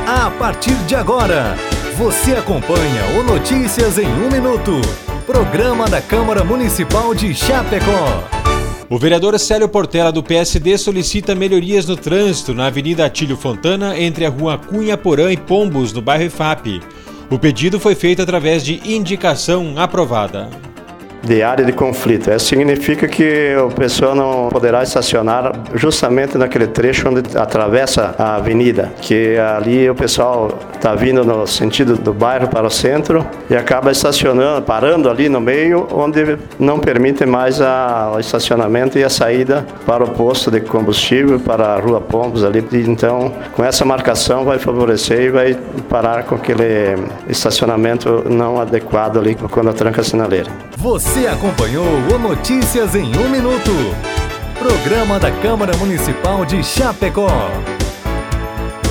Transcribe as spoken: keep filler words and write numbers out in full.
A partir de agora, você acompanha o Notícias em um Minuto, programa da Câmara Municipal de Chapecó. O vereador Célio Portela, do P S D, solicita melhorias no trânsito na Avenida Atílio Fontana, entre a Rua Cunha Porã e Pombos, no bairro I F A P. O pedido foi feito através de indicação aprovada. De área de conflito. Isso significa que o pessoal não poderá estacionar justamente naquele trecho onde atravessa a avenida, que ali o pessoal está vindo no sentido do bairro para o centro e acaba estacionando, parando ali no meio, onde não permite mais a, o estacionamento e a saída para o posto de combustível, para a Rua Pombos ali. Então, com essa marcação vai favorecer e vai parar com aquele estacionamento não adequado ali quando a tranca a sinaleira. Você acompanhou o Notícias em um Minuto, programa da Câmara Municipal de Chapecó.